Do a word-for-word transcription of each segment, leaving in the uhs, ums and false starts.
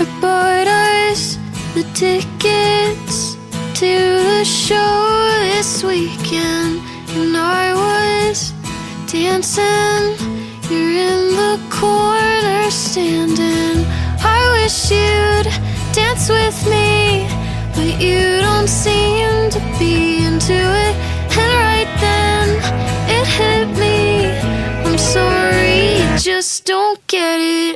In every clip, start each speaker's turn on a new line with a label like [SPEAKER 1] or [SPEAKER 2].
[SPEAKER 1] I bought us the tickets to the show this weekend, and I was dancing. You're in the corner standing. I wish you'd dance with me, but you don't seem to be into it. And right then it hit me, I'm sorry, you just don't get it.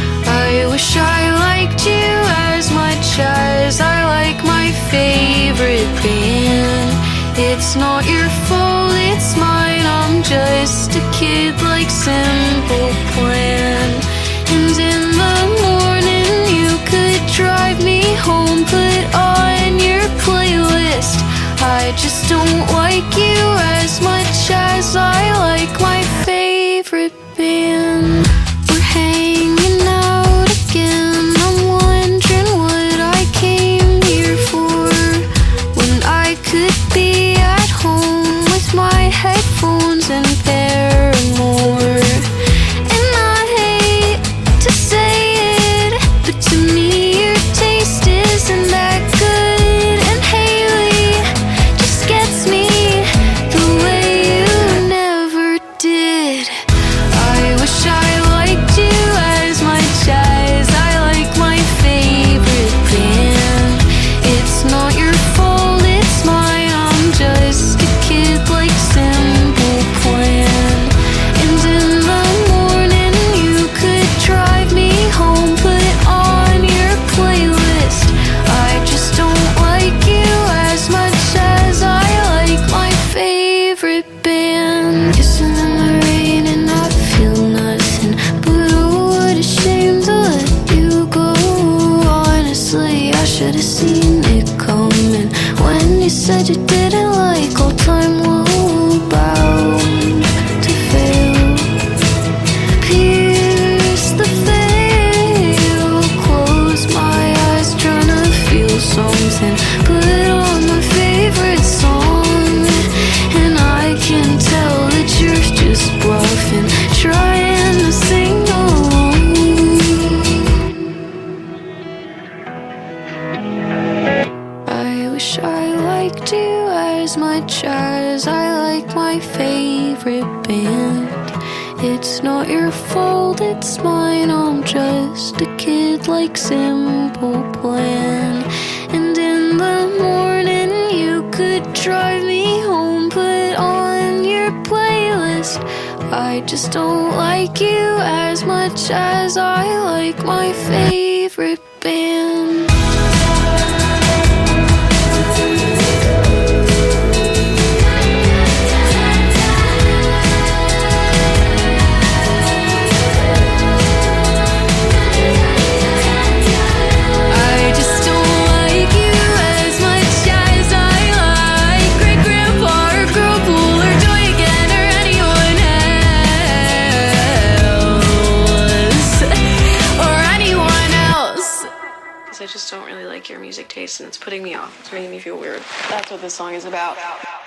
[SPEAKER 1] I wish I liked you as much as I like my favorite band. It's not your fault, it's mine. I'm just a kid like Simple Plan. And in the morning you could drive me home, put on your playlist. I just don't like you as much as I like my favorite band. We're hanging out again. I'm wondering what I came here for, when I could be at home with my headphones and Paramore. And I hate to say it, but to me your taste isn't that good. And Haley just gets me the way you never did. I wish I liked you as much as I like my favorite band. It's not your fault, it's mine. I'm just a kid like Simple Plan. And in the morning you could drive me home, put on your playlist. I just don't like you as much as I like my favorite band. Kissing in the rain and I feel nothing, but oh, what a shame to let you go. Honestly, I should've seen it coming when you said you didn't like old time low, bound to fail. Pierce the veil, close my eyes trying to feel something, put on my favorite song, and I can tell that you're just bluffing, trying to sing along. I wish I liked you as much as I like my favorite band. It's not your fault, it's mine. I'm just a kid like Simple Plan. And in the morning you could drive me home, put on your playlist. I just don't like you as much as I like my favorite band. I just don't like you as much as I like Great Grandpa or Girl Pool or Joy Again or anyone else. Or anyone else. Because I just don't really like your music taste and it's putting me off. It's making me feel weird. That's what this song is about.